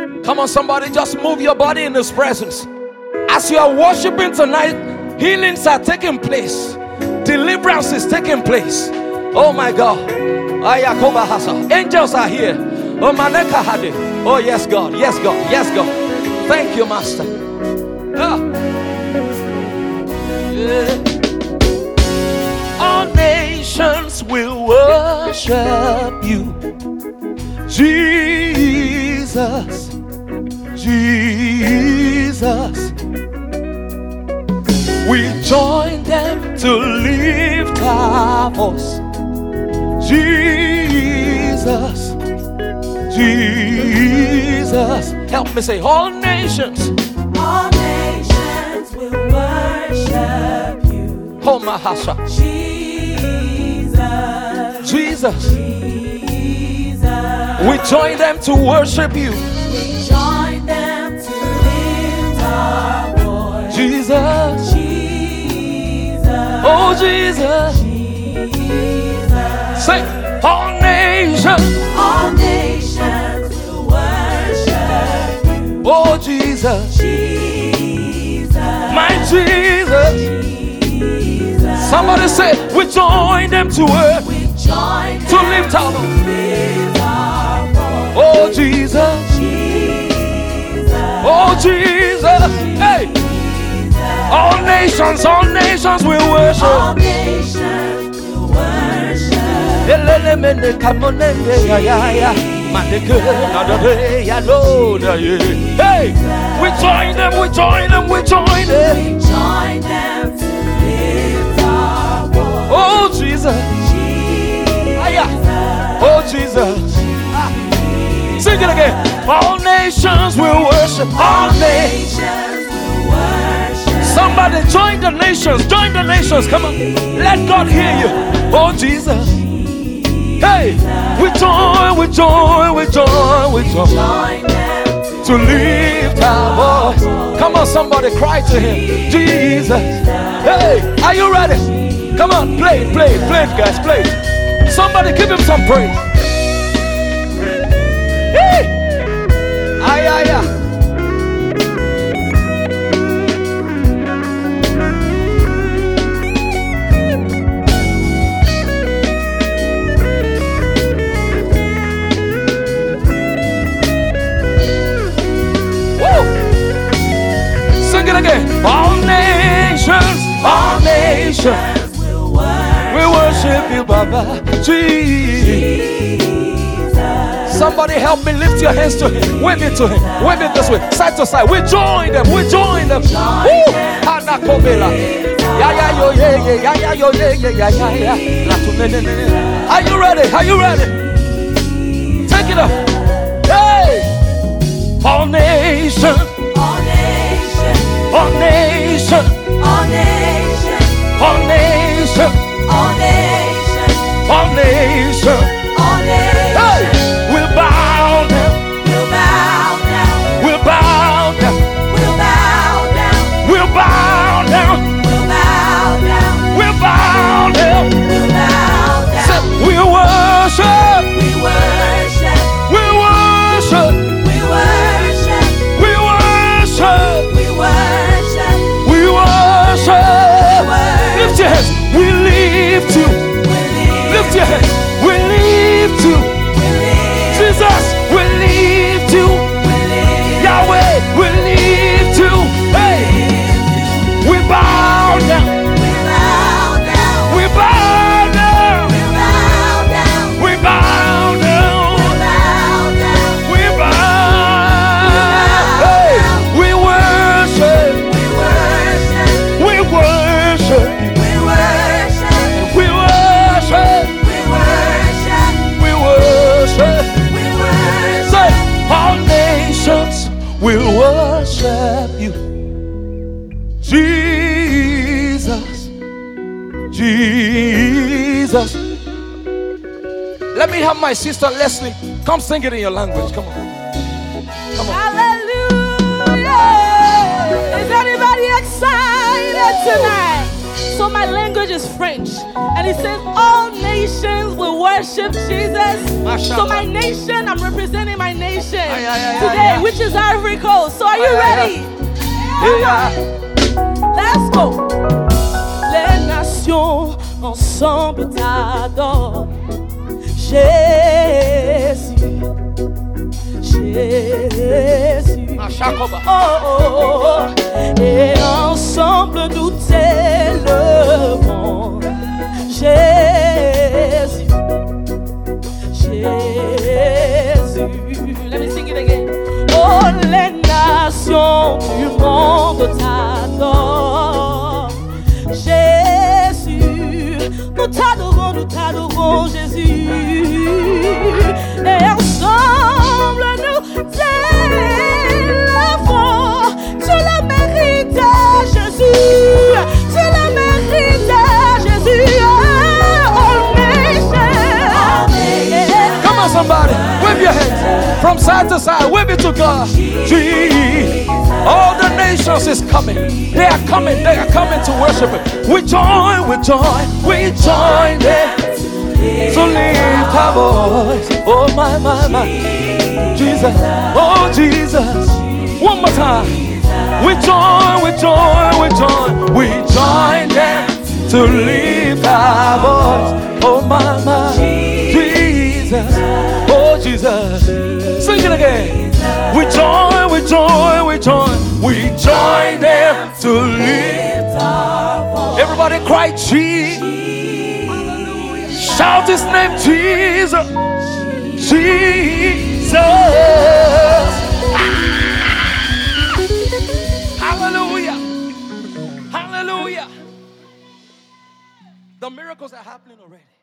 Come on, somebody, just move your body in His presence. As you are worshiping tonight, healings are taking place. Deliverance is taking place. Oh my God. Angels are here. Oh, Maneka Hade. Oh, yes, God. Yes, God. Yes, God. Thank you, Master. Yeah. All nations will worship you, Jesus. Jesus. We join them to lift our voice. Jesus. Jesus. Help me say, all nations. All nations will worship you. Oh, Mahasha. Jesus. Jesus. Jesus. We join them to worship you. We join them to lift our voice. Jesus. Jesus. Oh, Jesus. Jesus. Say, all nations. All nations will worship you. Oh, Jesus. Jesus. My Jesus. Jesus. Somebody say, we join them to work. We join To lift our voice. voice. Oh, Jesus. Jesus. Oh, Jesus. Hey. All nations will worship. All nations will worship. Hey, we join them, we join them, we join them. We join them to lift our voice. Oh, Jesus. Oh, Jesus. Sing it again. All nations will worship. All nations. Somebody join the nations. Join the nations. Come on. Let God hear you. Oh, Jesus. Hey, we join, we join, we join, we join to lift our voice. Come on, somebody cry to Him. Jesus. Hey, are you ready? Come on, play it, play it, play it, guys, play it. Somebody give Him some praise. Hey, ay, ay, ay. Again. All nations will worship you, Baba. Jesus. Somebody help me lift your hands to Him. Wave it to Him. Wave it this way, side to side. We join them. We join them. Are you ready? Are you ready? Take it up. Hey! All nations. All nations, All nations. all nations, All nations. all nations, All nations. hey, we'll bow down, We'll bow down. we'll bow down, We'll bow down. we'll bow down, We'll bow down. we'll bow down. We'll bow down. Say, we worship, We worship. we worship, We worship. we worship, We worship. we worship. worship. Lift your hands, we lift you. Lift your hands, we lift you. Jesus, we lift you. Yahweh, we lift you. Hey, we bow down. We bow down. We bow down. We bow. Hey, we worship. We worship. We worship. We worship. Say, all nations will worship you. Jesus. Jesus. Let me have my sister Leslie. Come sing it in your language. Come on. Come on. Hallelujah! Is anybody excited tonight? So my language is French, and it says all nations will worship Jesus. So my nation, I'm representing my nation today, which is is Ivory Coast. So are you ready? Yeah. Let's go. Les nations ensemble t'adorent. Jésus. Jésus. Oh, oh, oh. Et ensemble nous t'élevons. Jésus. Jésus. Let me sing it again. Oh, les nations du monde t'adorent. Jésus, nous t'adorons, Jésus. Et ensemble nous t'élevons. Tu le mérites, Jésus. Tu le mérites, Jésus. Come on, somebody. Wave your hands from side to side. Wave it to God. Jesus. All the nations is coming. They are coming. They are coming to worship Him. We join them to lift our voice. Oh my, my, my. Jesus. Oh Jesus. One more time. We join them to lift our voice. Oh my, my. Jesus. Oh Jesus. Sing it again. We join them to lift our voice. Everybody cry Jesus. Shout His name, Jesus. Jesus. Hallelujah. Hallelujah. The miracles are happening already.